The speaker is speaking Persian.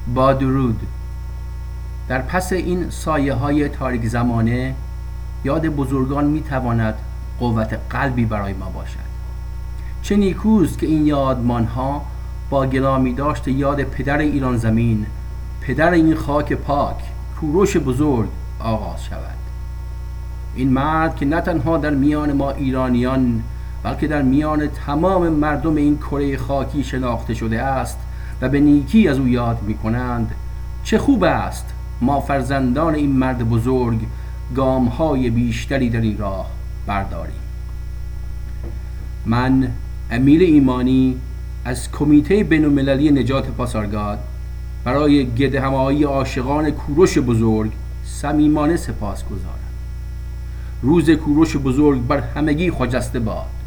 با درود. در پس این سایه های تاریک زمانه یاد بزرگان می تواند قوت قلبی برای ما باشد. چه نیکوست که این یادمان ها با گرامی داشت یاد پدر ایران زمین، پدر این خاک پاک، کوروش بزرگ آغاز شود. این مرد که نه تنها در میان ما ایرانیان بلکه در میان تمام مردم این کره خاکی شناخته شده است و به نیکی از او یاد می کنند، چه خوب است ما فرزندان این مرد بزرگ گام‌های بیشتری در این راه برداریم. من امیل ایمانی از کمیته بین‌المللی نجات پاسارگاد برای گردهمایی عاشقان کوروش بزرگ صمیمانه سپاسگزارم. روز کوروش بزرگ بر همگی خجسته باد.